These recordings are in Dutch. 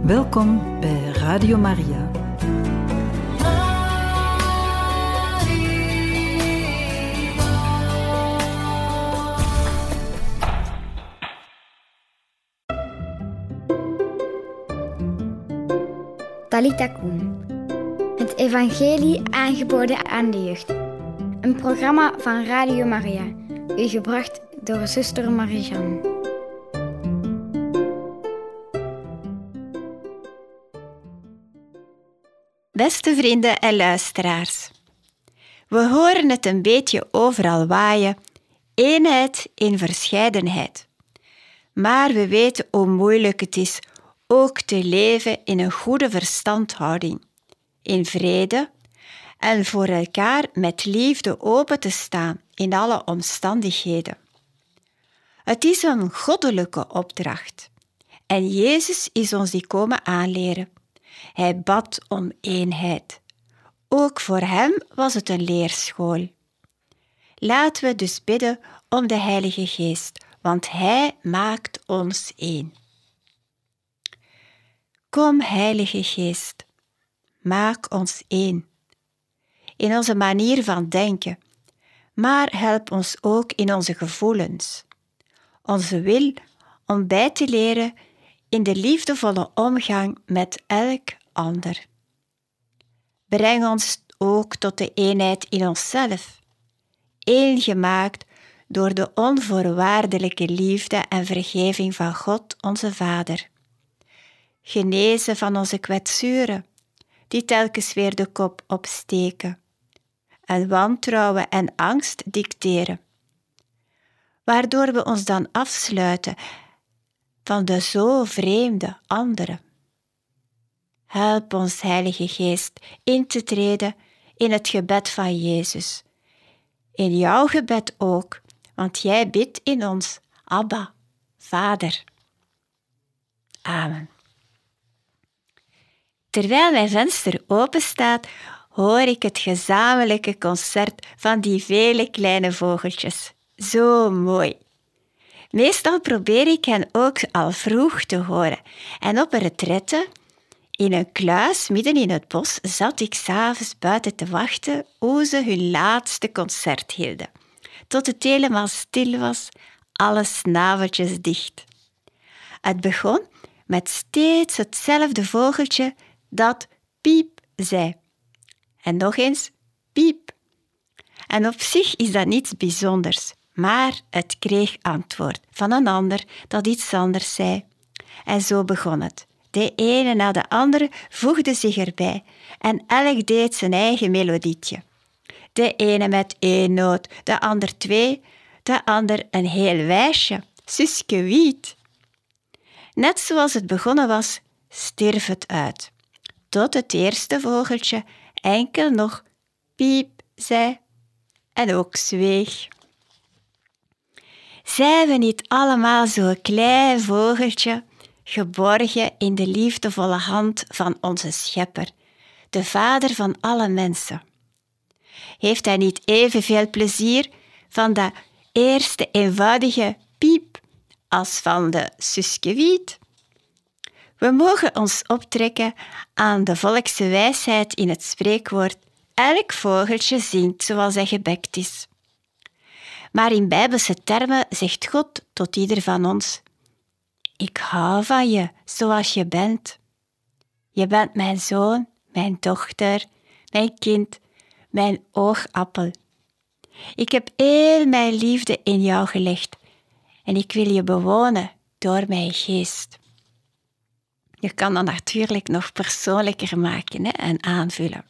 Welkom bij Radio Maria. Talita Kum. Het evangelie aangeboden aan de jeugd. Een programma van Radio Maria. U gebracht door zuster Marie-Jeanne. Beste vrienden en luisteraars. We horen het een beetje overal waaien. Eenheid in verscheidenheid. Maar we weten hoe moeilijk het is ook te leven in een goede verstandhouding, in vrede en voor elkaar met liefde open te staan in alle omstandigheden. Het is een goddelijke opdracht en Jezus is ons die komen aanleren. Hij bad om eenheid. Ook voor hem was het een leerschool. Laten we dus bidden om de Heilige Geest, want Hij maakt ons één. Kom, Heilige Geest, maak ons één. In onze manier van denken, maar help ons ook in onze gevoelens. Onze wil om bij te leren in de liefdevolle omgang met elk ander. Breng ons ook tot de eenheid in onszelf, één gemaakt door de onvoorwaardelijke liefde en vergeving van God onze Vader. Genezen van onze kwetsuren, die telkens weer de kop opsteken, en wantrouwen en angst dicteren, waardoor we ons dan afsluiten van de zo vreemde anderen. Help ons, Heilige Geest, in te treden in het gebed van Jezus. In jouw gebed ook, want jij bidt in ons, Abba, Vader. Amen. Terwijl mijn venster openstaat, hoor ik het gezamenlijke concert van die vele kleine vogeltjes. Zo mooi. Meestal probeer ik hen ook al vroeg te horen. En op een retraite, in een kluis midden in het bos, zat ik 's avonds buiten te wachten hoe ze hun laatste concert hielden. Tot het helemaal stil was, alle snaveltjes dicht. Het begon met steeds hetzelfde vogeltje dat piep zei. En nog eens piep. En op zich is dat niets bijzonders, maar het kreeg antwoord van een ander dat iets anders zei. En zo begon het. De ene na de andere voegde zich erbij en elk deed zijn eigen melodietje. De ene met 1 noot, de ander 2, de ander een heel wijsje. Suske wiet. Net zoals het begonnen was, stierf het uit. Tot het eerste vogeltje enkel nog piep zei en ook zweeg. Zijn we niet allemaal zo'n klein vogeltje, geborgen in de liefdevolle hand van onze Schepper, de Vader van alle mensen? Heeft Hij niet evenveel plezier van dat eerste eenvoudige piep als van de suskewiet? We mogen ons optrekken aan de volkse wijsheid in het spreekwoord: elk vogeltje zingt zoals hij gebekt is. Maar in bijbelse termen zegt God tot ieder van ons: ik hou van je zoals je bent. Je bent mijn zoon, mijn dochter, mijn kind, mijn oogappel. Ik heb heel mijn liefde in jou gelegd en ik wil je bewonen door mijn geest. Je kan dat natuurlijk nog persoonlijker maken en aanvullen.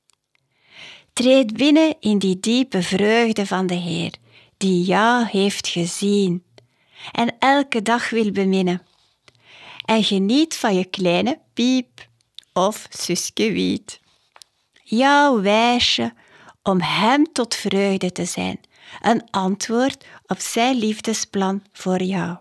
Treed binnen in die diepe vreugde van de Heer, die jou heeft gezien en elke dag wil beminnen. En geniet van je kleine piep of suskewiet. Jouw wijsje om hem tot vreugde te zijn, een antwoord op zijn liefdesplan voor jou.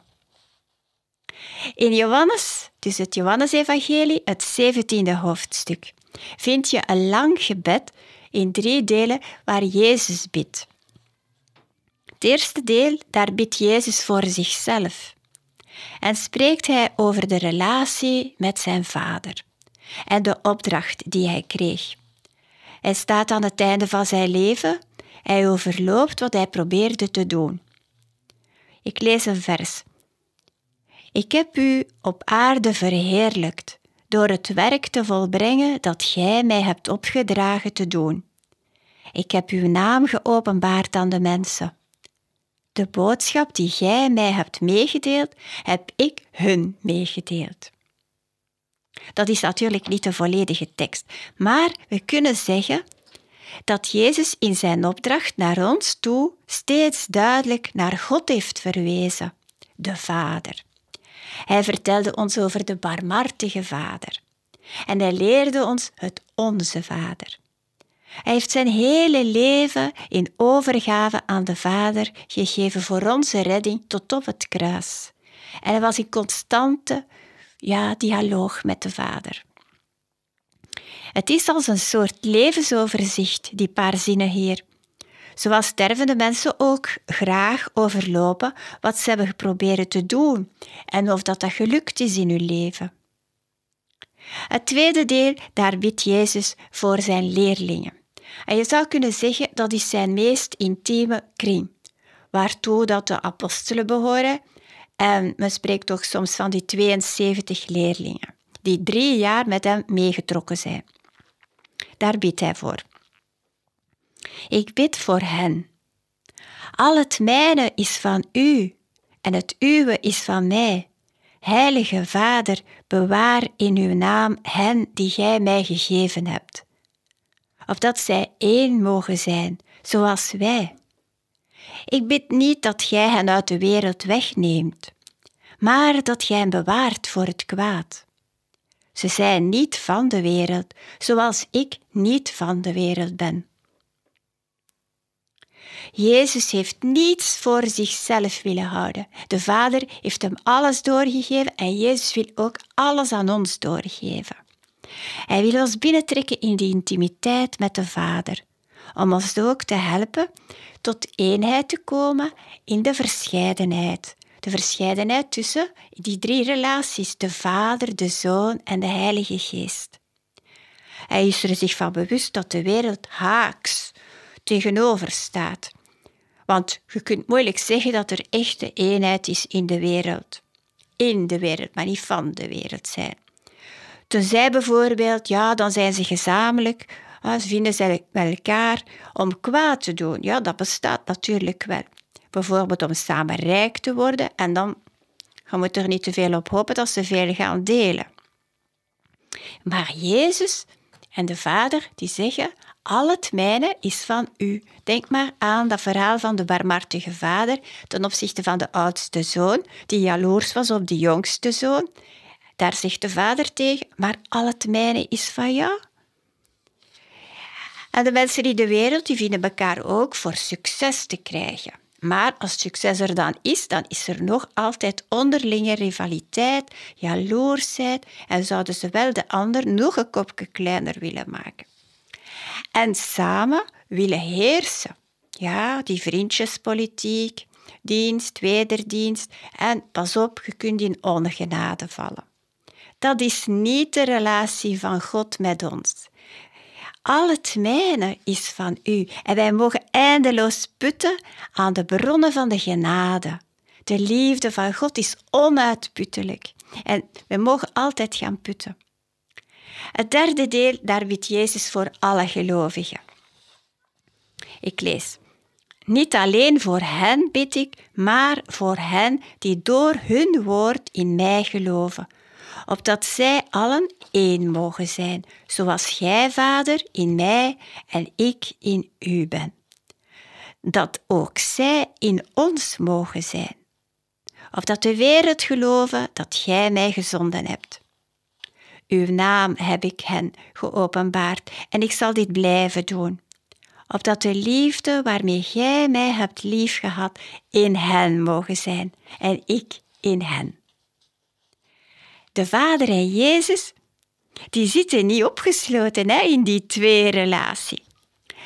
In Johannes, dus het Johannesevangelie, het 17e hoofdstuk, vind je een lang gebed in 3 delen waar Jezus bidt. Het eerste deel, daar bidt Jezus voor zichzelf. en spreekt hij over de relatie met zijn vader en de opdracht die hij kreeg. Hij staat aan het einde van zijn leven. Hij overloopt wat hij probeerde te doen. Ik lees een vers. Ik heb u op aarde verheerlijkt door het werk te volbrengen dat gij mij hebt opgedragen te doen. Ik heb uw naam geopenbaard aan de mensen. De boodschap die gij mij hebt meegedeeld, heb ik hun meegedeeld. Dat is natuurlijk niet de volledige tekst, maar we kunnen zeggen dat Jezus in zijn opdracht naar ons toe steeds duidelijk naar God heeft verwezen, de Vader. Hij vertelde ons over de barmhartige Vader en hij leerde ons het Onze Vader. Hij heeft zijn hele leven in overgave aan de Vader gegeven voor onze redding tot op het kruis. En hij was in constante dialoog met de Vader. Het is als een soort levensoverzicht, die paar zinnen hier. Zoals stervende mensen ook graag overlopen wat ze hebben geprobeerd te doen en of dat gelukt is in hun leven. Het tweede deel, daar bidt Jezus voor zijn leerlingen. En je zou kunnen zeggen dat is zijn meest intieme kring, waartoe dat de apostelen behoren. En men spreekt toch soms van die 72 leerlingen, die 3 jaar met hem meegetrokken zijn. Daar bidt hij voor. Ik bid voor hen. Al het mijne is van u en het uwe is van mij. Heilige Vader, bewaar in uw naam hen die gij mij gegeven hebt. Opdat zij één mogen zijn, zoals wij. Ik bid niet dat gij hen uit de wereld wegneemt, maar dat gij hen bewaart voor het kwaad. Ze zijn niet van de wereld, zoals ik niet van de wereld ben. Jezus heeft niets voor zichzelf willen houden. De Vader heeft hem alles doorgegeven en Jezus wil ook alles aan ons doorgeven. Hij wil ons binnentrekken in die intimiteit met de Vader, om ons ook te helpen tot eenheid te komen in de verscheidenheid. De verscheidenheid tussen die 3 relaties, de Vader, de Zoon en de Heilige Geest. Hij is er zich van bewust dat de wereld haaks tegenover staat. Want je kunt moeilijk zeggen dat er echte eenheid is in de wereld. In de wereld, maar niet van de wereld zijn. Tenzij bijvoorbeeld, dan zijn ze gezamenlijk, ze vinden ze met elkaar om kwaad te doen. Ja, dat bestaat natuurlijk wel. Bijvoorbeeld om samen rijk te worden en dan je moet er niet te veel op hopen dat ze veel gaan delen. Maar Jezus en de Vader die zeggen, al het mijne is van u. Denk maar aan dat verhaal van de barmhartige vader ten opzichte van de oudste zoon, die jaloers was op de jongste zoon. Daar zegt de vader tegen, maar al het mijne is van jou. En de mensen in de wereld die vinden elkaar ook voor succes te krijgen. Maar als succes er dan is er nog altijd onderlinge rivaliteit, jaloersheid en zouden ze wel de ander nog een kopje kleiner willen maken. En samen willen heersen. Ja, die vriendjespolitiek, dienst, wederdienst en pas op, je kunt in ongenade vallen. Dat is niet de relatie van God met ons. Al het mijne is van u en wij mogen eindeloos putten aan de bronnen van de genade. De liefde van God is onuitputtelijk en we mogen altijd gaan putten. Het derde deel, daar bidt Jezus voor alle gelovigen. Ik lees. Niet alleen voor hen bid ik, maar voor hen die door hun woord in mij geloven, opdat zij allen één mogen zijn, zoals gij, Vader, in mij en ik in u ben. Dat ook zij in ons mogen zijn, opdat de wereld geloven dat gij mij gezonden hebt. Uw naam heb ik hen geopenbaard en ik zal dit blijven doen, opdat de liefde waarmee gij mij hebt liefgehad in hen mogen zijn en ik in hen. De Vader en Jezus, die zitten niet opgesloten in die 2 relatie.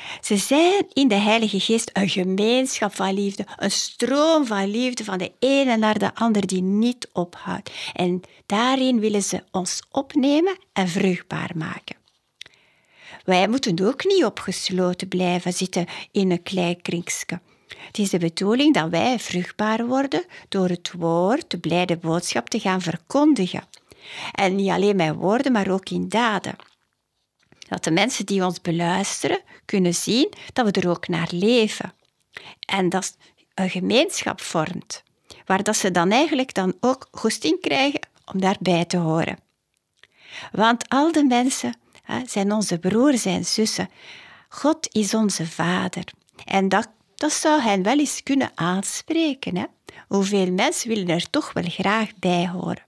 Ze zijn in de Heilige Geest een gemeenschap van liefde, een stroom van liefde van de ene naar de ander die niet ophoudt. En daarin willen ze ons opnemen en vruchtbaar maken. Wij moeten ook niet opgesloten blijven zitten in een klein kringske. Het is de bedoeling dat wij vruchtbaar worden door het woord, de blijde boodschap te gaan verkondigen. En niet alleen met woorden, maar ook in daden. Dat de mensen die ons beluisteren kunnen zien dat we er ook naar leven. En dat een gemeenschap vormt, waar dat ze dan eigenlijk dan ook goesting krijgen om daarbij te horen. Want al de mensen zijn onze broers en zussen. God is onze Vader. En dat zou hen wel eens kunnen aanspreken. Hè? Hoeveel mensen willen er toch wel graag bij horen.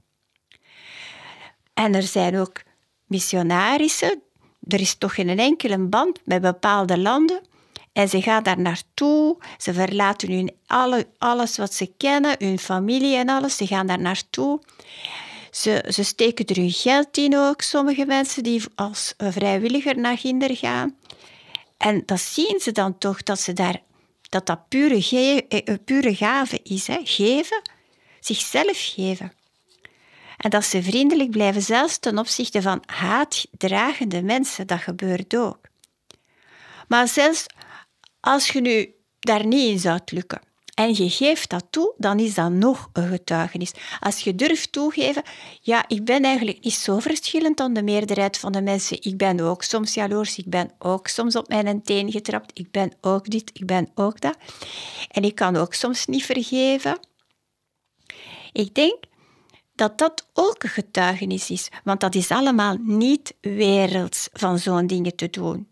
En er zijn ook missionarissen. Er is toch geen enkele band met bepaalde landen. En ze gaan daar naartoe. Ze verlaten alles wat ze kennen, hun familie en alles. Ze gaan daar naartoe. Ze steken er hun geld in ook, sommige mensen die als vrijwilliger naar Ginder gaan. En dat zien ze dan toch, dat pure gave is. Hè? Geven, zichzelf geven. En dat ze vriendelijk blijven, zelfs ten opzichte van haatdragende mensen. Dat gebeurt ook. Maar zelfs als je nu daar niet in zou lukken en je geeft dat toe, dan is dat nog een getuigenis. Als je durft toegeven, ja, ik ben eigenlijk niet zo verschillend dan de meerderheid van de mensen. Ik ben ook soms jaloers, ik ben ook soms op mijn teen getrapt, ik ben ook dit, ik ben ook dat. En ik kan ook soms niet vergeven. Ik denk dat dat ook een getuigenis is, want dat is allemaal niet werelds van zo'n dingen te doen.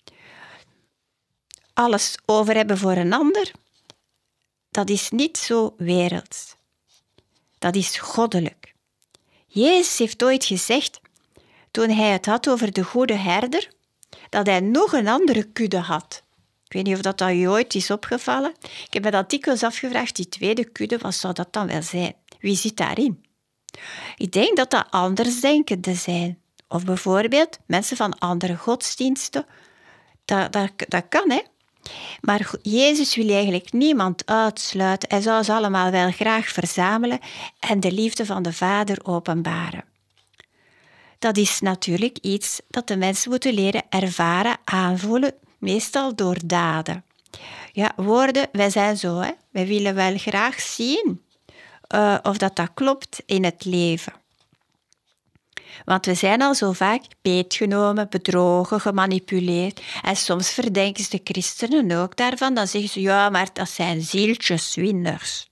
Alles over hebben voor een ander, dat is niet zo werelds. Dat is goddelijk. Jezus heeft ooit gezegd, toen hij het had over de goede herder, dat hij nog een andere kudde had. Ik weet niet of dat u ooit is opgevallen. Ik heb me dat dikwijls afgevraagd, die tweede kudde, wat zou dat dan wel zijn? Wie zit daarin? Ik denk dat dat andersdenkenden zijn. Of bijvoorbeeld mensen van andere godsdiensten. Dat kan, hè. Maar Jezus wil eigenlijk niemand uitsluiten. Hij zou ze allemaal wel graag verzamelen en de liefde van de Vader openbaren. Dat is natuurlijk iets dat de mensen moeten leren ervaren, aanvoelen, meestal door daden. Ja, woorden, wij zijn zo, hè. Wij willen wel graag zien of dat klopt in het leven. Want we zijn al zo vaak beetgenomen, bedrogen, gemanipuleerd. En soms verdenken ze de christenen ook daarvan. Dan zeggen ze, ja, maar dat zijn zieltjeswinders.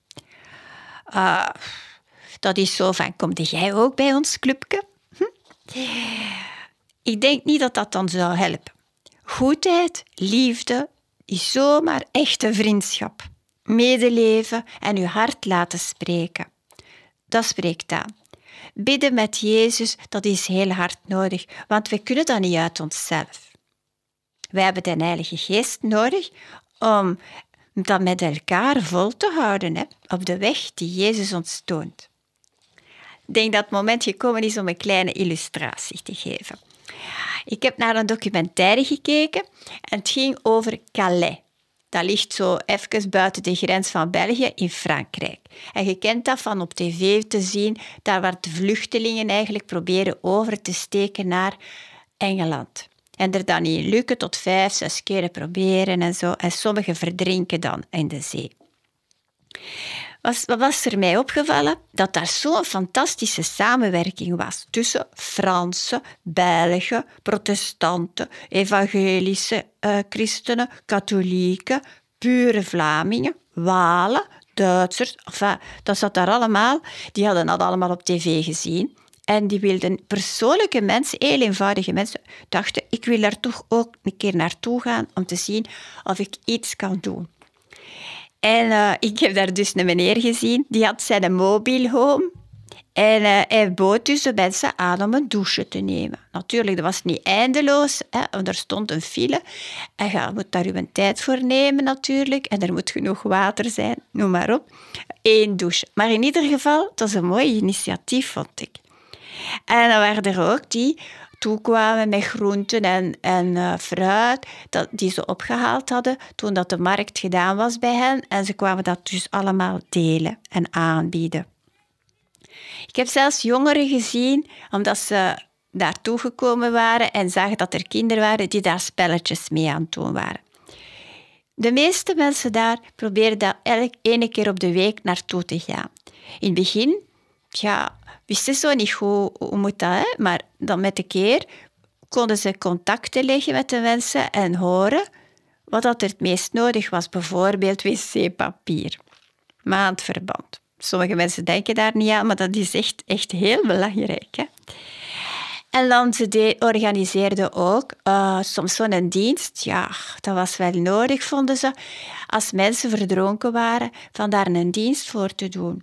Dat is zo van, kom jij ook bij ons clubje? Ik denk niet dat dat dan zou helpen. Goedheid, liefde, is zomaar echte vriendschap. Medeleven en uw hart laten spreken. Dat spreekt aan. Bidden met Jezus, dat is heel hard nodig, want we kunnen dat niet uit onszelf. Wij hebben de Heilige Geest nodig om dat met elkaar vol te houden, hè, op de weg die Jezus ons toont. Ik denk dat het moment gekomen is om een kleine illustratie te geven. Ik heb naar een documentaire gekeken en het ging over Calais. Dat ligt zo even buiten de grens van België in Frankrijk. En je kent dat van op tv te zien, daar waar de vluchtelingen eigenlijk proberen over te steken naar Engeland. En er dan niet lukken tot 5, 6 keren proberen en zo. En sommigen verdrinken dan in de zee. Wat was er mij opgevallen? Dat daar zo'n fantastische samenwerking was tussen Fransen, Belgen, protestanten, evangelische christenen, katholieken, pure Vlamingen, Walen, Duitsers. Enfin, dat zat daar allemaal. Die hadden dat allemaal op tv gezien. En die wilden persoonlijke mensen, heel eenvoudige mensen, dachten, ik wil daar toch ook een keer naartoe gaan om te zien of ik iets kan doen. En ik heb daar dus een meneer gezien, die had zijn mobile home. En hij bood dus de mensen aan om een douche te nemen. Natuurlijk, dat was niet eindeloos, hè, want er stond een file. En je moet daar je tijd voor nemen natuurlijk. En er moet genoeg water zijn, noem maar op. 1 douche. Maar in ieder geval, dat is een mooi initiatief, vond ik. En dan waren er ook die toekwamen met groenten en fruit die ze opgehaald hadden toen dat de markt gedaan was bij hen. En ze kwamen dat dus allemaal delen en aanbieden. Ik heb zelfs jongeren gezien, omdat ze daartoe gekomen waren en zagen dat er kinderen waren die daar spelletjes mee aan het doen waren. De meeste mensen daar probeerden daar ene keer op de week naartoe te gaan. In het begin wisten ze zo niet hoe moet dat, hè? Maar dan met de keer konden ze contacten leggen met de mensen en horen wat dat er het meest nodig was. Bijvoorbeeld wc-papier, maandverband. Sommige mensen denken daar niet aan, maar dat is echt heel belangrijk, hè? En dan ze organiseerden ook soms zo'n dienst. Ja, dat was wel nodig, vonden ze. Als mensen verdronken waren, van daar een dienst voor te doen.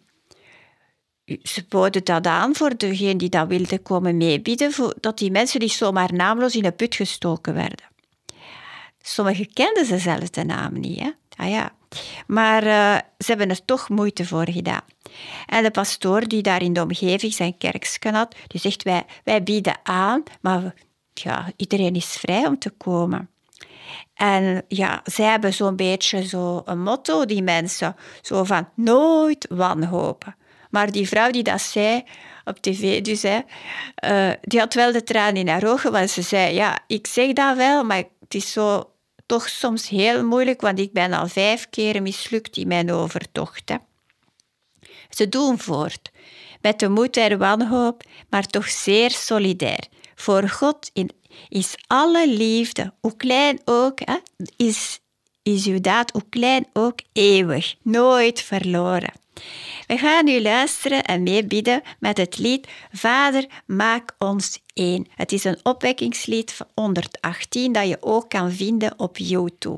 Ze boden dat aan voor degene die dat wilde komen meebieden, dat die mensen niet zomaar naamloos in een put gestoken werden. Sommigen kenden ze zelfs de naam niet, hè? Ah ja. Maar ze hebben er toch moeite voor gedaan. En de pastoor die daar in de omgeving zijn kerksken had, die zegt, wij bieden aan, maar iedereen is vrij om te komen. En zij hebben zo'n beetje een motto, die mensen, zo van nooit wanhopen. Maar die vrouw die dat zei, op tv dus, die had wel de tranen in haar ogen, want ze zei, ik zeg dat wel, maar het is zo toch soms heel moeilijk, want ik ben al 5 keer mislukt in mijn overtocht. Hè. Ze doen voort, met de moed en wanhoop, maar toch zeer solidair. Voor God is alle liefde, hoe klein ook, is uw daad, hoe klein ook, eeuwig, nooit verloren. We gaan nu luisteren en meebidden met het lied Vader, maak ons één. Het is een opwekkingslied van 118 dat je ook kan vinden op YouTube.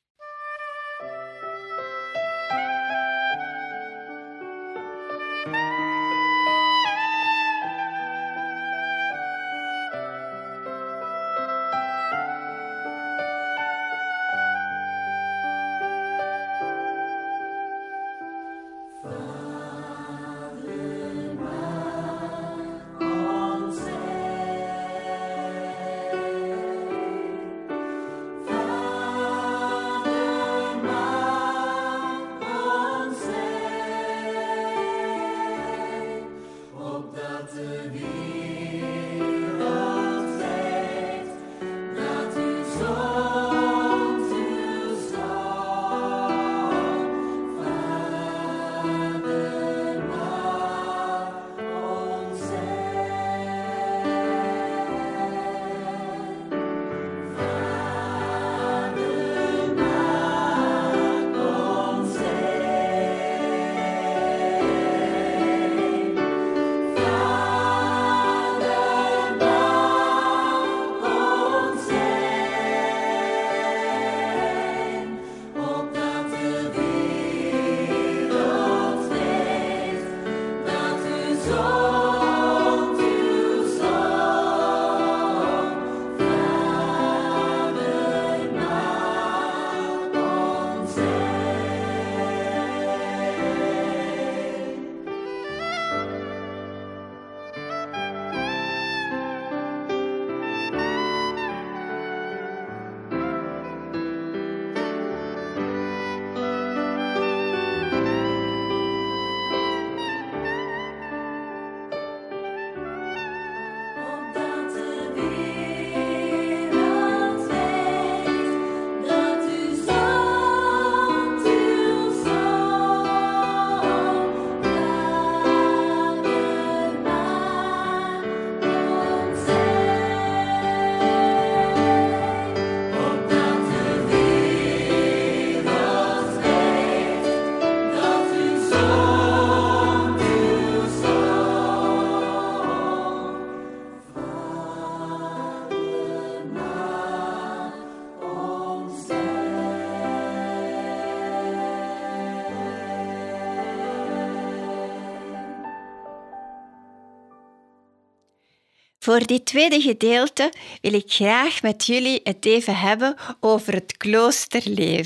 Voor dit tweede gedeelte wil ik graag met jullie het even hebben over het kloosterleven.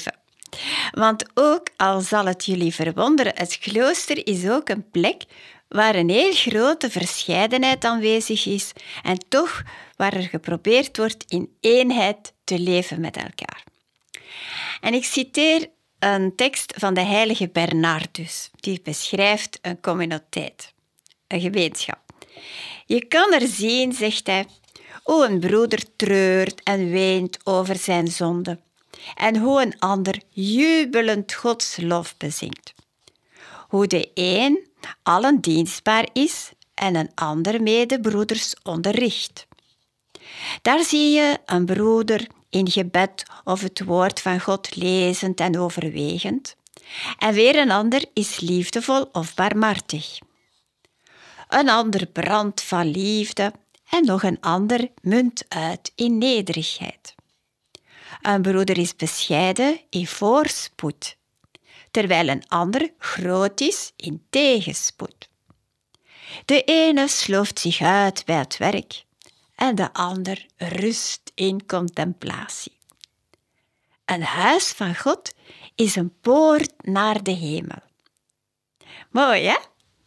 Want ook al zal het jullie verwonderen, het klooster is ook een plek waar een heel grote verscheidenheid aanwezig is en toch waar er geprobeerd wordt in eenheid te leven met elkaar. En ik citeer een tekst van de heilige Bernardus, die beschrijft een communiteit, een gemeenschap. Je kan er zien, zegt hij, hoe een broeder treurt en weent over zijn zonde en hoe een ander jubelend Gods lof bezingt. Hoe de een allen dienstbaar is en een ander medebroeders onderricht. Daar zie je een broeder in gebed of het woord van God lezend en overwegend, en weer een ander is liefdevol of barmhartig. Een ander brandt van liefde en nog een ander munt uit in nederigheid. Een broeder is bescheiden in voorspoed, terwijl een ander groot is in tegenspoed. De ene slooft zich uit bij het werk en de ander rust in contemplatie. Een huis van God is een poort naar de hemel. Mooi, hè?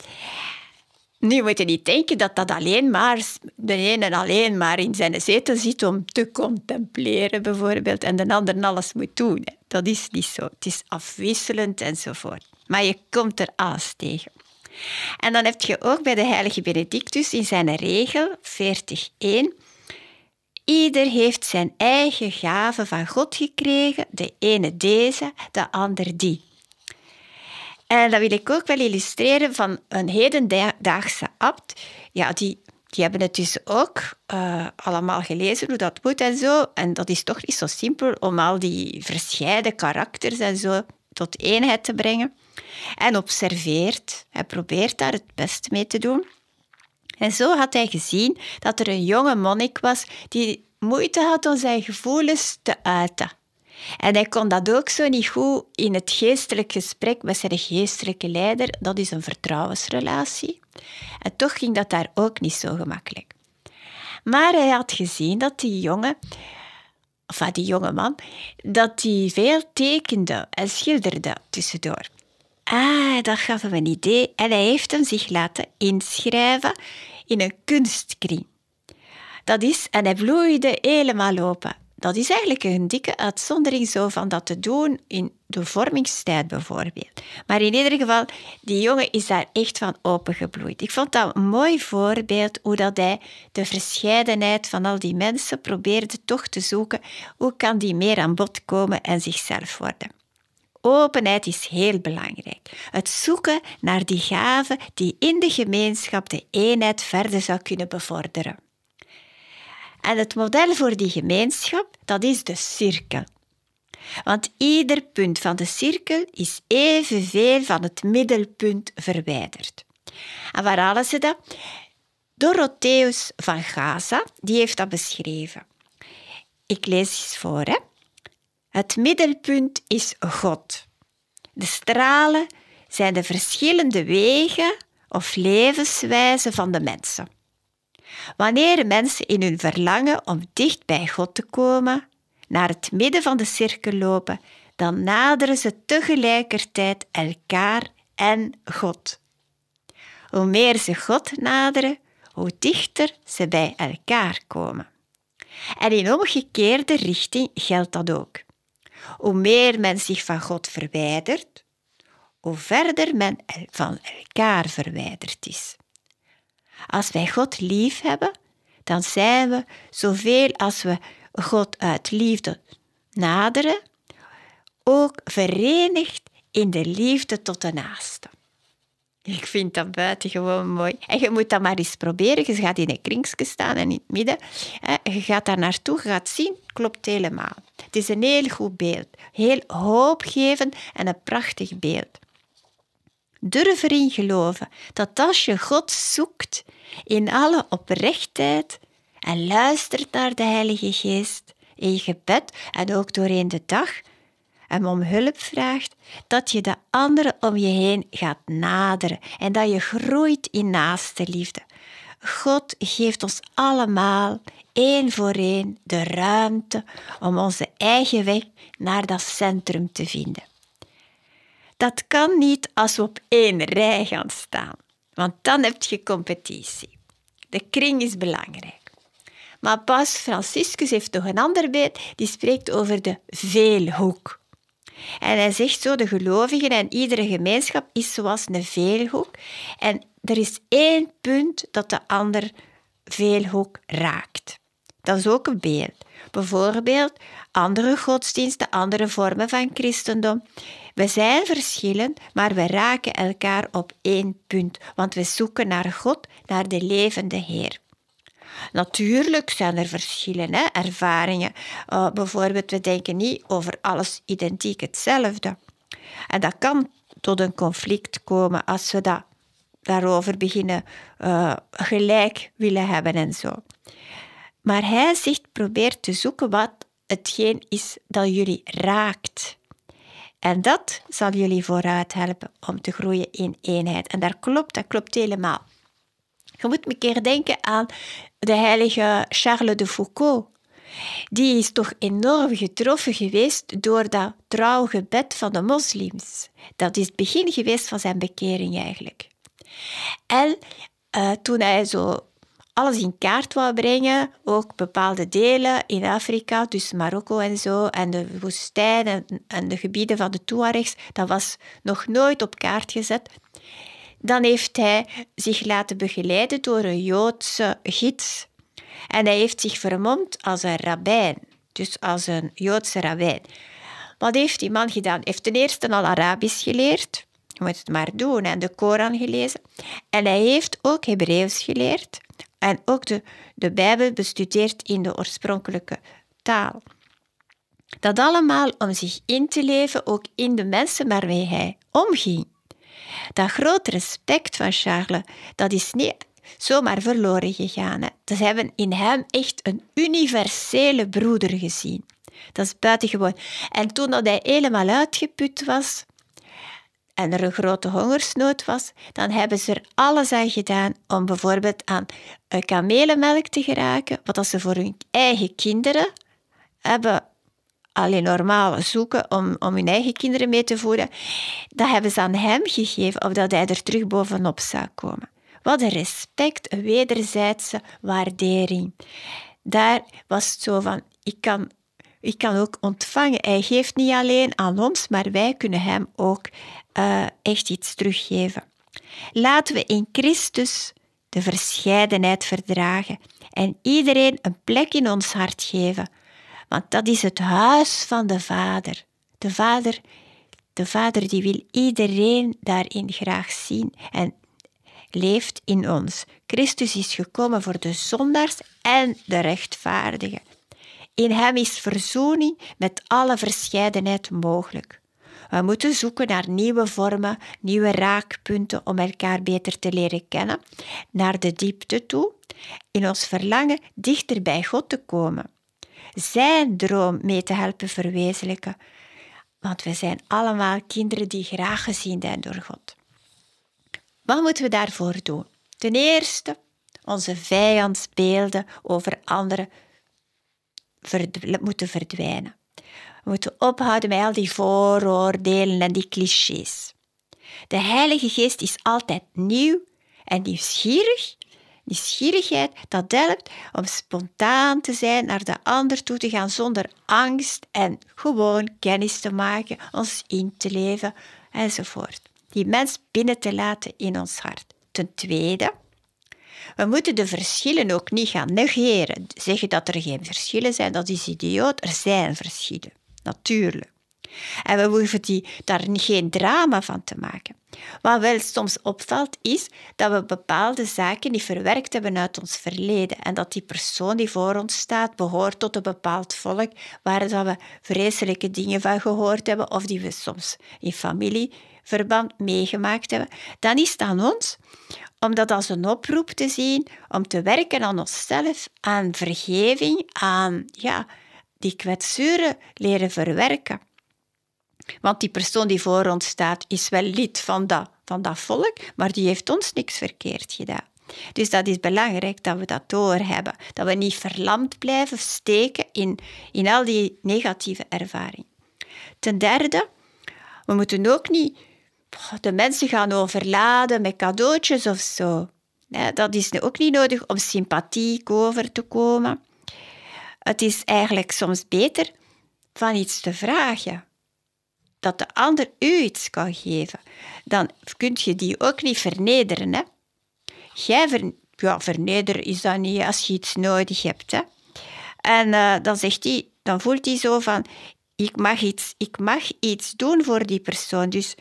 Nu moet je niet denken dat de ene alleen maar in zijn zetel zit om te contempleren, bijvoorbeeld, en de ander alles moet doen. Dat is niet zo. Het is afwisselend enzovoort. Maar je komt er alles tegen. En dan heb je ook bij de heilige Benedictus in zijn regel 40:1. Ieder heeft zijn eigen gave van God gekregen, de ene deze, de ander die. En dat wil ik ook wel illustreren van een hedendaagse abt. Ja, die hebben het dus ook allemaal gelezen hoe dat moet en zo. En dat is toch niet zo simpel om al die verscheiden karakters en zo tot eenheid te brengen. En observeert, hij probeert daar het beste mee te doen. En zo had hij gezien dat er een jonge monnik was die moeite had om zijn gevoelens te uiten. En hij kon dat ook zo niet goed in het geestelijk gesprek met zijn geestelijke leider. Dat is een vertrouwensrelatie. En toch ging dat daar ook niet zo gemakkelijk. Maar hij had gezien dat die jonge man, dat hij veel tekende en schilderde tussendoor. Dat gaf hem een idee en hij heeft hem zich laten inschrijven in een kunstkring. Dat is, en hij bloeide helemaal open. Dat is eigenlijk een dikke uitzondering zo van dat te doen in de vormingstijd bijvoorbeeld. Maar in ieder geval, die jongen is daar echt van opengebloeid. Ik vond dat een mooi voorbeeld hoe dat hij de verscheidenheid van al die mensen probeerde toch te zoeken. Hoe kan die meer aan bod komen en zichzelf worden? Openheid is heel belangrijk. Het zoeken naar die gave die in de gemeenschap de eenheid verder zou kunnen bevorderen. En het model voor die gemeenschap, dat is de cirkel. Want ieder punt van de cirkel is evenveel van het middelpunt verwijderd. En waar halen ze dat? Dorotheus van Gaza, die heeft dat beschreven. Ik lees eens voor, hè. Het middelpunt is God. De stralen zijn de verschillende wegen of levenswijzen van de mensen. Wanneer mensen in hun verlangen om dicht bij God te komen, naar het midden van de cirkel lopen, dan naderen ze tegelijkertijd elkaar en God. Hoe meer ze God naderen, hoe dichter ze bij elkaar komen. En in omgekeerde richting geldt dat ook. Hoe meer men zich van God verwijdert, hoe verder men van elkaar verwijderd is. Als wij God lief hebben, dan zijn we, zoveel als we God uit liefde naderen, ook verenigd in de liefde tot de naaste. Ik vind dat buitengewoon mooi. En je moet dat maar eens proberen. Je gaat in een kringske staan en in het midden. Je gaat daar naartoe, je gaat zien, klopt helemaal. Het is een heel goed beeld. Heel hoopgevend en een prachtig beeld. Durf erin geloven dat als je God zoekt in alle oprechtheid en luistert naar de Heilige Geest in je gebed en ook doorheen de dag en om hulp vraagt, dat je de anderen om je heen gaat naderen en dat je groeit in naaste liefde. God geeft ons allemaal, één voor één, de ruimte om onze eigen weg naar dat centrum te vinden. Dat kan niet als we op één rij gaan staan, want dan heb je competitie. De kring is belangrijk. Maar Paus Franciscus heeft nog een ander beeld, die spreekt over de veelhoek. En hij zegt zo, de gelovigen en iedere gemeenschap is zoals een veelhoek. En er is één punt dat de andere veelhoek raakt. Dat is ook een beeld. Bijvoorbeeld andere godsdiensten, andere vormen van christendom. We zijn verschillend, maar we raken elkaar op één punt. Want we zoeken naar God, naar de levende Heer. Natuurlijk zijn er verschillen, ervaringen. Bijvoorbeeld, we denken niet over alles identiek hetzelfde. En dat kan tot een conflict komen als we daarover beginnen gelijk willen hebben en zo. Maar hij zegt, probeer te zoeken wat hetgeen is dat jullie raakt. En dat zal jullie vooruit helpen om te groeien in eenheid. En dat klopt helemaal. Je moet een keer denken aan de heilige Charles de Foucauld. Die is toch enorm getroffen geweest door dat trouwgebed van de moslims. Dat is het begin geweest van zijn bekering eigenlijk. En toen hij zo alles in kaart wou brengen, ook bepaalde delen in Afrika, dus Marokko en zo, en de woestijn en de gebieden van de Tuaregs, dat was nog nooit op kaart gezet. Dan heeft hij zich laten begeleiden door een Joodse gids. En hij heeft zich vermomd als een rabbijn, dus als een Joodse rabbijn. Wat heeft die man gedaan? Hij heeft ten eerste al Arabisch geleerd. Je moet het maar doen, en de Koran gelezen. En hij heeft ook Hebreeuws geleerd. En ook de Bijbel bestudeerd in de oorspronkelijke taal. Dat allemaal om zich in te leven, ook in de mensen waarmee hij omging. Dat grote respect van Charles, dat is niet zomaar verloren gegaan. Hè. Ze hebben in hem echt een universele broeder gezien. Dat is buitengewoon. En toen dat hij helemaal uitgeput was en er een grote hongersnood was, dan hebben ze er alles aan gedaan om bijvoorbeeld aan kamelenmelk te geraken, wat ze voor hun eigen kinderen hebben alleen normaal zoeken om hun eigen kinderen mee te voeden. Dat hebben ze aan hem gegeven, opdat hij er terug bovenop zou komen. Wat een respect, een wederzijdse waardering. Daar was het zo van, ik kan ook ontvangen. Hij geeft niet alleen aan ons, maar wij kunnen hem ook echt iets teruggeven. Laten we in Christus de verscheidenheid verdragen en iedereen een plek in ons hart geven. Want dat is het huis van de Vader. De Vader die wil iedereen daarin graag zien en leeft in ons. Christus is gekomen voor de zondaars en de rechtvaardigen. In hem is verzoening met alle verscheidenheid mogelijk. We moeten zoeken naar nieuwe vormen, nieuwe raakpunten om elkaar beter te leren kennen, naar de diepte toe, in ons verlangen dichter bij God te komen. Zijn droom mee te helpen verwezenlijken. Want we zijn allemaal kinderen die graag gezien zijn door God. Wat moeten we daarvoor doen? Ten eerste, onze vijandsbeelden over anderen moeten verdwijnen. We moeten ophouden met al die vooroordelen en die clichés. De Heilige Geest is altijd nieuw en nieuwsgierig. Nieuwsgierigheid, dat helpt om spontaan te zijn, naar de ander toe te gaan zonder angst en gewoon kennis te maken, ons in te leven enzovoort. Die mens binnen te laten in ons hart. Ten tweede, we moeten de verschillen ook niet gaan negeren. Zeggen dat er geen verschillen zijn, dat is idioot. Er zijn verschillen, natuurlijk. En we hoeven daar geen drama van te maken. Wat wel soms opvalt is dat we bepaalde zaken niet verwerkt hebben uit ons verleden en dat die persoon die voor ons staat behoort tot een bepaald volk waar we vreselijke dingen van gehoord hebben of die we soms in familieverband meegemaakt hebben. Dan is het aan ons om dat als een oproep te zien, om te werken aan onszelf, aan vergeving, aan die kwetsuren leren verwerken. Want die persoon die voor ons staat is wel lid van dat volk, maar die heeft ons niks verkeerd gedaan. Dus dat is belangrijk dat we dat doorhebben. Dat we niet verlamd blijven steken in al die negatieve ervaringen. Ten derde, we moeten ook niet de mensen gaan overladen met cadeautjes of zo. Dat is ook niet nodig om sympathiek over te komen. Het is eigenlijk soms beter van iets te vragen. Dat de ander u iets kan geven. Dan kun je die ook niet vernederen. Hè? Vernederen is dat niet als je iets nodig hebt. Hè? En dan voelt hij zo van, ik mag iets doen voor die persoon. Dus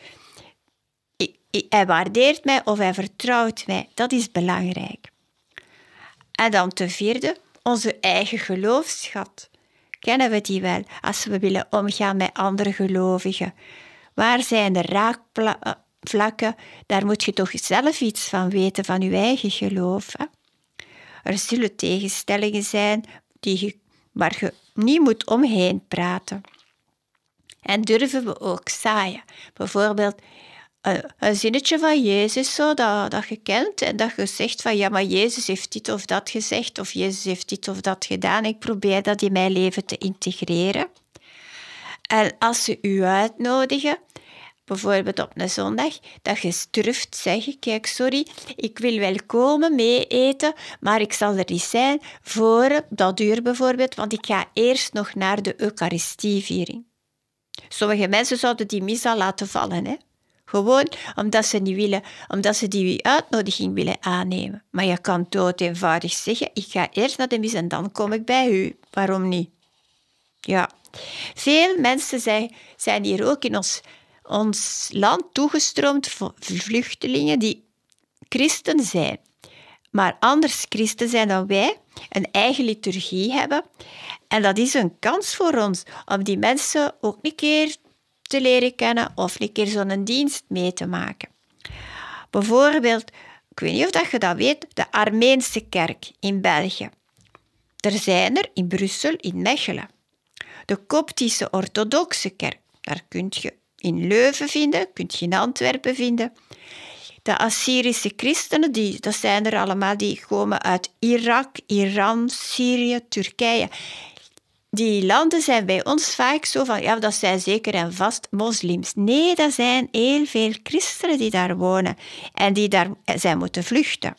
hij waardeert mij of hij vertrouwt mij. Dat is belangrijk. En dan ten vierde, onze eigen geloofsschat. Kennen we die wel als we willen omgaan met andere gelovigen? Waar zijn de raakvlakken? Daar moet je toch zelf iets van weten, van je eigen geloof. Hè? Er zullen tegenstellingen zijn waar je niet moet omheen praten. En durven we ook zaaien. Bijvoorbeeld een zinnetje van Jezus, zo, dat je kent en dat je zegt van ja, maar Jezus heeft dit of dat gezegd of Jezus heeft dit of dat gedaan. Ik probeer dat in mijn leven te integreren. En als ze u uitnodigen, bijvoorbeeld op een zondag, dat je durft zeggen, kijk, sorry, ik wil wel komen mee eten, maar ik zal er niet zijn voor dat uur bijvoorbeeld, want ik ga eerst nog naar de Eucharistieviering. Sommige mensen zouden die missa laten vallen, hè. Gewoon omdat ze niet willen, omdat ze die uitnodiging willen aannemen. Maar je kan dood eenvoudig zeggen, ik ga eerst naar de mis en dan kom ik bij u. Waarom niet? Ja. Veel mensen zijn hier ook in ons land toegestroomd, vluchtelingen die christen zijn. Maar anders christen zijn dan wij, een eigen liturgie hebben. En dat is een kans voor ons om die mensen ook een keer te leren kennen of een keer zo'n dienst mee te maken. Bijvoorbeeld, ik weet niet of je dat weet, de Armeense kerk in België. Er zijn er in Brussel, in Mechelen. De Koptische orthodoxe kerk, daar kun je in Leuven vinden, kun je in Antwerpen vinden. De Assyrische christenen, dat zijn er allemaal, die komen uit Irak, Iran, Syrië, Turkije. Die landen zijn bij ons vaak zo van, ja, dat zijn zeker en vast moslims. Nee, dat zijn heel veel christenen die daar wonen en die daar zijn moeten vluchten.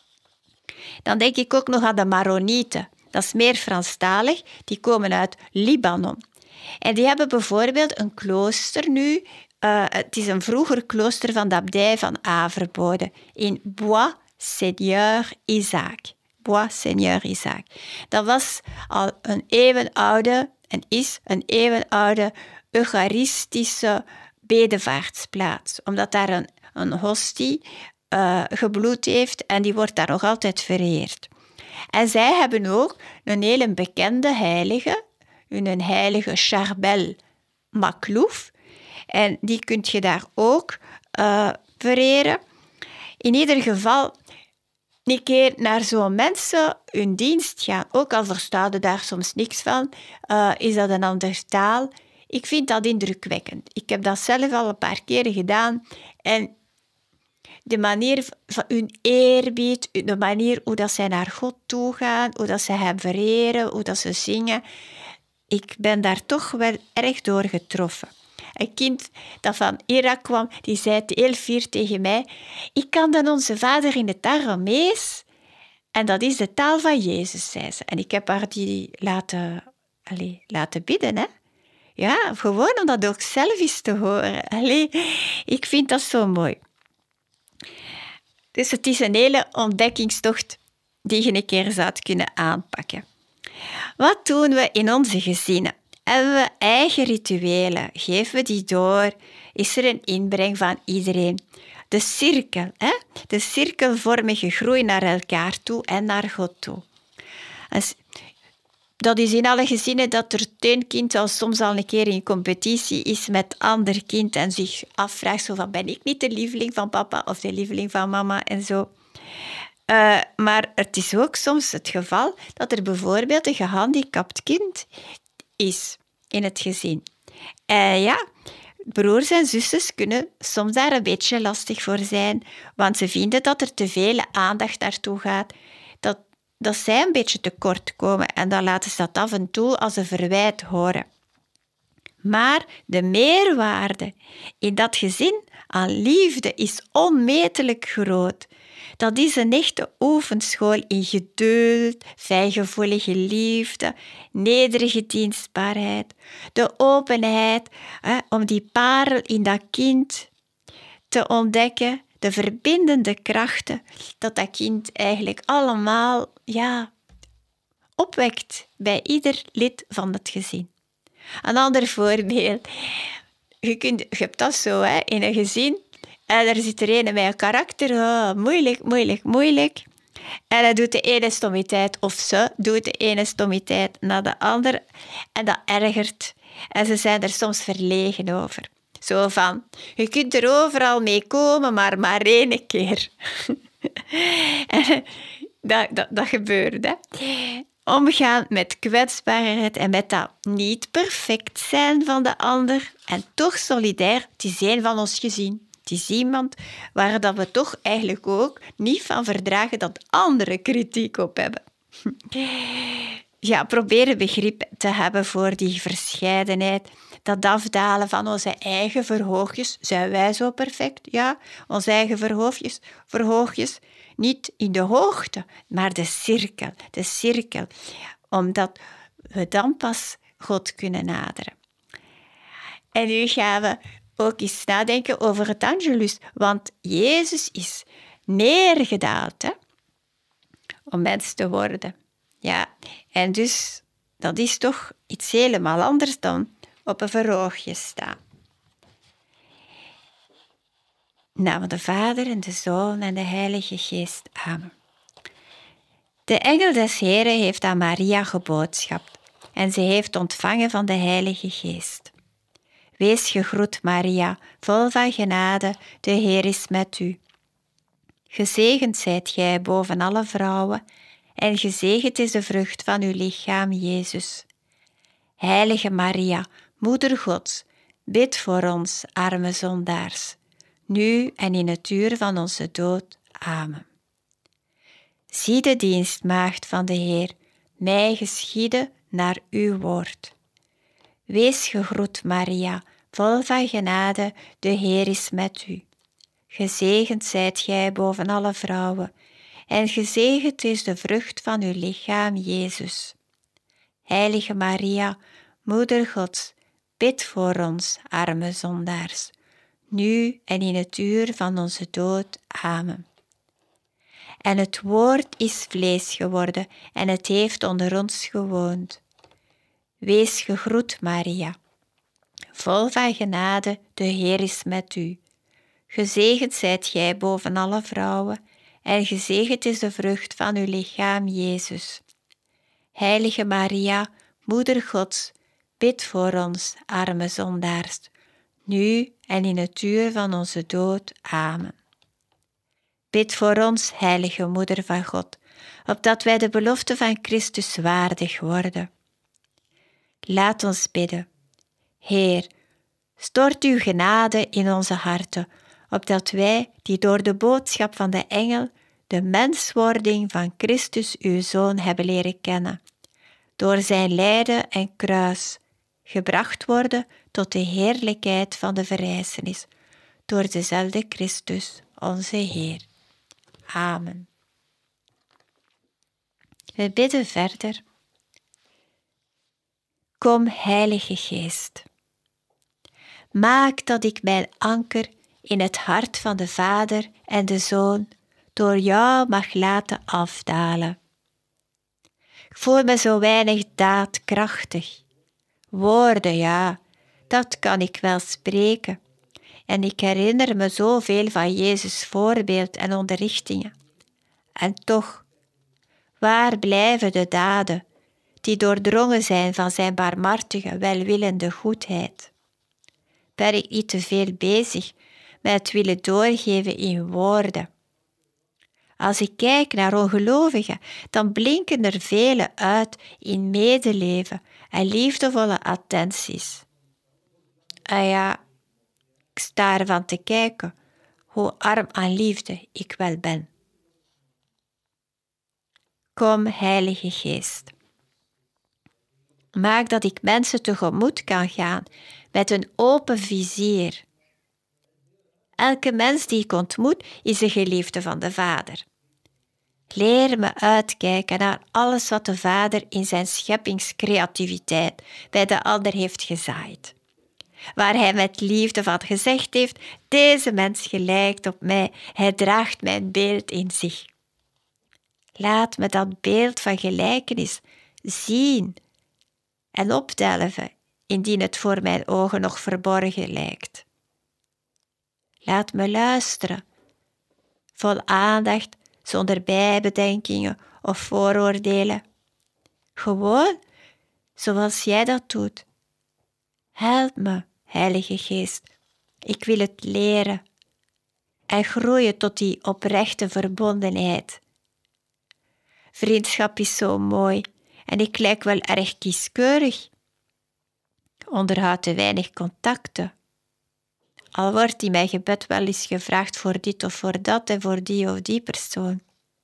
Dan denk ik ook nog aan de Maronieten. Dat is meer Franstalig. Die komen uit Libanon. En die hebben bijvoorbeeld een klooster nu. Het is een vroeger klooster van de abdij van Averbode in Bois-Seigneur Isaac. Bois-Seigneur Isaac. Dat was al een eeuwenoude en is een eeuwenoude eucharistische bedevaartsplaats. Omdat daar een hostie gebloed heeft en die wordt daar nog altijd vereerd. En zij hebben ook een hele bekende heilige, een heilige Charbel Maklouf. En die kun je daar ook vereren. In ieder geval, een keer naar zo'n mensen hun dienst gaan, ook al verstaan ze daar soms niks van, is dat een andere taal. Ik vind dat indrukwekkend. Ik heb dat zelf al een paar keren gedaan. En de manier van hun eerbied, de manier hoe dat zij naar God toe gaan, hoe dat ze hem vereren, hoe dat ze zingen. Ik ben daar toch wel erg door getroffen. Een kind dat van Irak kwam, die zei heel fier tegen mij, ik kan dan onze vader in het Aramees. En dat is de taal van Jezus, zei ze. En ik heb haar die laten bidden, hè. Ja, gewoon om dat ook zelf eens te horen. Ik vind dat zo mooi. Dus het is een hele ontdekkingstocht die je een keer zou kunnen aanpakken. Wat doen we in onze gezinnen? Hebben we eigen rituelen? Geven we die door? Is er een inbreng van iedereen? De cirkel, hè? De cirkelvormige groei naar elkaar toe en naar God toe. Dat is in alle gezinnen dat er een kind al soms al een keer in competitie is met een ander kind en zich afvraagt zo van, ben ik niet de lieveling van papa of de lieveling van mama en zo. Maar het is ook soms het geval dat er bijvoorbeeld een gehandicapt kind is in het gezin. Ja, broers en zusters kunnen soms daar een beetje lastig voor zijn, want ze vinden dat er te veel aandacht naartoe gaat, dat zij een beetje tekort komen en dan laten ze dat af en toe als een verwijt horen. Maar de meerwaarde in dat gezin aan liefde is onmetelijk groot. Dat is een echte oefenschool in geduld, fijngevoelige liefde, nederige dienstbaarheid, de openheid om die parel in dat kind te ontdekken, de verbindende krachten dat kind eigenlijk allemaal opwekt bij ieder lid van het gezin. Een ander voorbeeld. Je hebt dat zo in een gezin. En er zit er een met een karakter. Moeilijk. En hij doet de ene stommiteit. Of ze doet de ene stommiteit na de andere. En dat ergert. En ze zijn er soms verlegen over. Zo van, je kunt er overal mee komen, maar één keer. En dat gebeurt, hè. Omgaan met kwetsbaarheid en met dat niet perfect zijn van de ander en toch solidair. Het is een van ons gezin. Het is iemand waar dat we toch eigenlijk ook niet van verdragen dat anderen kritiek op hebben. Ja, proberen begrip te hebben voor die verscheidenheid. Dat afdalen van onze eigen verhoogjes. Zijn wij zo perfect? Ja, onze eigen verhoogjes. Niet in de hoogte, maar de cirkel. Omdat we dan pas God kunnen naderen. En nu gaan we ook eens nadenken over het Angelus. Want Jezus is neergedaald om mens te worden. Ja, en dus dat is toch iets helemaal anders dan op een verhoogje staan. In naam van de Vader en de Zoon en de Heilige Geest. Amen. De engel des Heren heeft aan Maria geboodschapt en ze heeft ontvangen van de Heilige Geest. Wees gegroet, Maria, vol van genade, de Heer is met u. Gezegend zijt gij boven alle vrouwen en gezegend is de vrucht van uw lichaam, Jezus. Heilige Maria, Moeder Gods, bid voor ons, arme zondaars, nu en in het uur van onze dood. Amen. Zie de dienstmaagd van de Heer, mij geschieden naar uw woord. Wees gegroet, Maria, vol van genade, de Heer is met u. Gezegend zijt gij boven alle vrouwen, en gezegend is de vrucht van uw lichaam, Jezus. Heilige Maria, Moeder Gods, bid voor ons, arme zondaars, nu en in het uur van onze dood. Amen. En het woord is vlees geworden en het heeft onder ons gewoond. Wees gegroet, Maria, vol van genade, de Heer is met u. Gezegend zijt gij boven alle vrouwen, en gezegend is de vrucht van uw lichaam, Jezus. Heilige Maria, Moeder Gods, bid voor ons, arme zondaars, nu en in het uur van onze dood. Amen. Bid voor ons, heilige Moeder van God, opdat wij de belofte van Christus waardig worden. Laat ons bidden. Heer, stort uw genade in onze harten, opdat wij, die door de boodschap van de engel de menswording van Christus uw Zoon hebben leren kennen, door zijn lijden en kruis, gebracht worden tot de heerlijkheid van de verrijzenis, door dezelfde Christus, onze Heer. Amen. We bidden verder. Kom, Heilige Geest. Maak dat ik mijn anker in het hart van de Vader en de Zoon door jou mag laten afdalen. Ik voel me zo weinig daadkrachtig. Woorden, ja, dat kan ik wel spreken. En ik herinner me zoveel van Jezus' voorbeeld en onderrichtingen. En toch, waar blijven de daden die doordrongen zijn van zijn barmhartige, welwillende goedheid? Ben ik niet te veel bezig met het willen doorgeven in woorden? Als ik kijk naar ongelovigen, dan blinken er vele uit in medeleven en liefdevolle attenties. Ah ja, Ik sta ervan te kijken hoe arm aan liefde ik wel ben. Kom, Heilige Geest. Maak dat ik mensen tegemoet kan gaan met een open vizier. Elke mens die ik ontmoet is een geliefde van de Vader. Leer me uitkijken naar alles wat de Vader in zijn scheppingscreativiteit bij de ander heeft gezaaid. Waar hij met liefde van gezegd heeft, deze mens gelijkt op mij, hij draagt mijn beeld in zich. Laat me dat beeld van gelijkenis zien en opdelven, indien het voor mijn ogen nog verborgen lijkt. Laat me luisteren, vol aandacht, zonder bijbedenkingen of vooroordelen. Gewoon zoals jij dat doet. Help me, Heilige Geest. Ik wil het leren en groeien tot die oprechte verbondenheid. Vriendschap is zo mooi en ik lijk wel erg kieskeurig. Onderhoud te weinig contacten. Al wordt in mijn gebed wel eens gevraagd voor dit of voor dat en voor die of die persoon.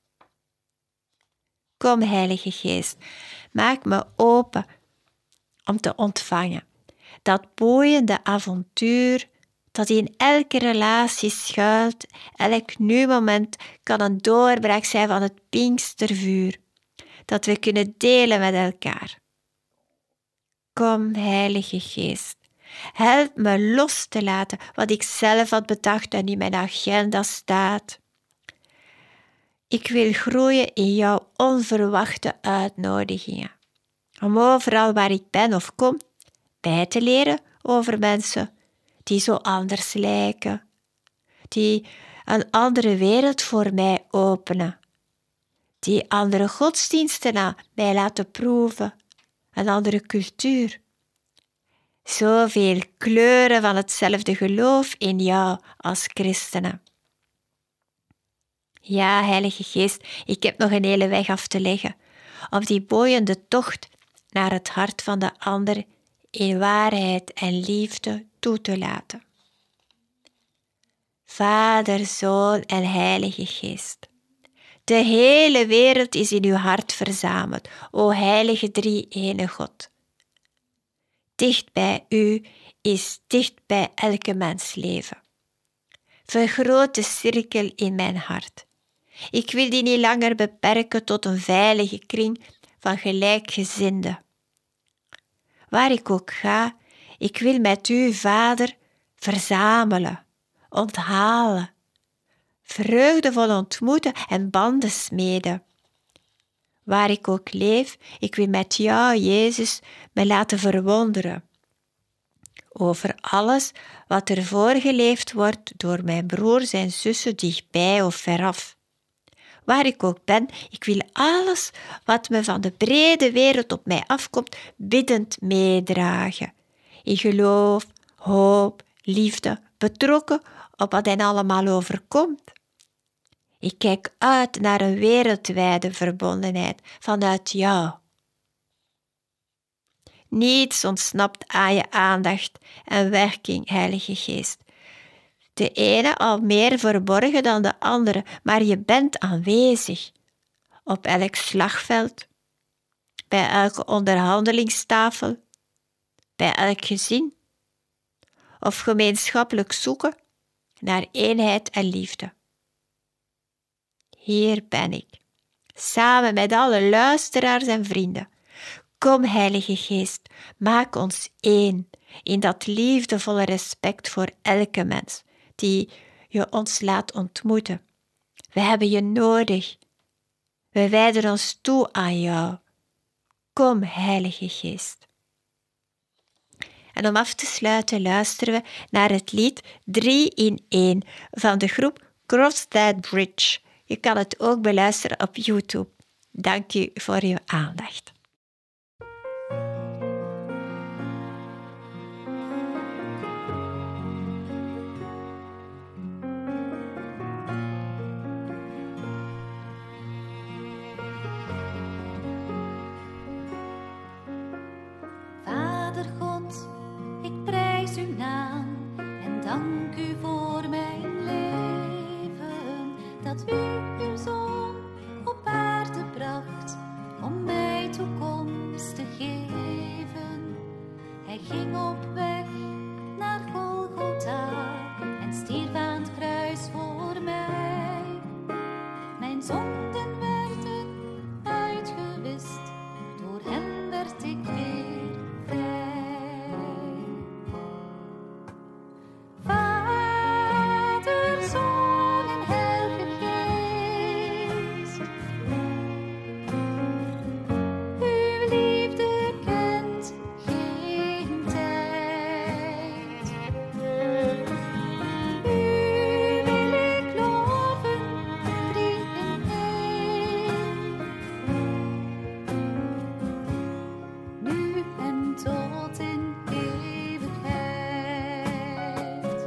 Kom, Heilige Geest, maak me open om te ontvangen. Dat boeiende avontuur dat in elke relatie schuilt, elk nu-moment kan een doorbraak zijn van het Pinkstervuur, dat we kunnen delen met elkaar. Kom, Heilige Geest, help me los te laten wat ik zelf had bedacht en in mijn agenda staat. Ik wil groeien in jouw onverwachte uitnodigingen, om overal waar ik ben of kom, bij te leren over mensen die zo anders lijken, die een andere wereld voor mij openen, die andere godsdiensten aan mij laten proeven, een andere cultuur. Zoveel kleuren van hetzelfde geloof in jou als christenen. Ja, Heilige Geest, ik heb nog een hele weg af te leggen op die boeiende tocht naar het hart van de ander in waarheid en liefde toe te laten. Vader, Zoon en Heilige Geest, de hele wereld is in uw hart verzameld, o heilige drie-ene God. Dicht bij u is dicht bij elke mens leven. Vergroot de cirkel in mijn hart. Ik wil die niet langer beperken tot een veilige kring van gelijkgezinden. Waar ik ook ga, ik wil met u, Vader, verzamelen, onthalen, vreugdevol ontmoeten en banden smeden. Waar ik ook leef, ik wil met jou, Jezus, me laten verwonderen over alles wat er voorgeleefd wordt door mijn broers en zussen dichtbij of veraf. Waar ik ook ben, ik wil alles wat me van de brede wereld op mij afkomt, biddend meedragen. In geloof, hoop, liefde, betrokken op wat hen allemaal overkomt. Ik kijk uit naar een wereldwijde verbondenheid vanuit jou. Niets ontsnapt aan je aandacht en werking, Heilige Geest. De ene al meer verborgen dan de andere, maar je bent aanwezig. Op elk slagveld, bij elke onderhandelingstafel, bij elk gezin of gemeenschappelijk zoeken naar eenheid en liefde. Hier ben ik, samen met alle luisteraars en vrienden. Kom, Heilige Geest, maak ons één in dat liefdevolle respect voor elke mens die je ons laat ontmoeten. We hebben je nodig. We wijden ons toe aan jou. Kom, Heilige Geest. En om af te sluiten luisteren we naar het lied 3-in-1 van de groep Cross That Bridge. Je kan het ook beluisteren op YouTube. Dank u voor uw aandacht. Vader God, ik prijs uw naam en dank eigen zoon op aarde bracht om mij toekomst te geven. Hij ging op weg naar Golgotha en stierf aan het kruis voor mij. Mijn zonden werden uitgewist, door hem werd ik weer vrij. Vader, Zoon en Heilige Geest, uw liefde kent geen tijd. U wil ik loven, drie in één, nu en tot in eeuwigheid.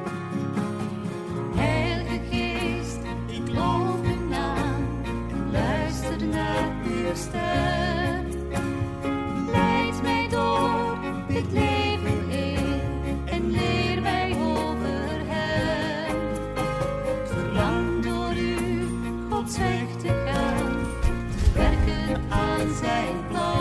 Heilige Geest, ik loof uw naam, luister naar uw stem. Leid mij door dit leven heen en leer mij over hem. Verlang door u Gods weg te gaan, te werken aan zijn plan.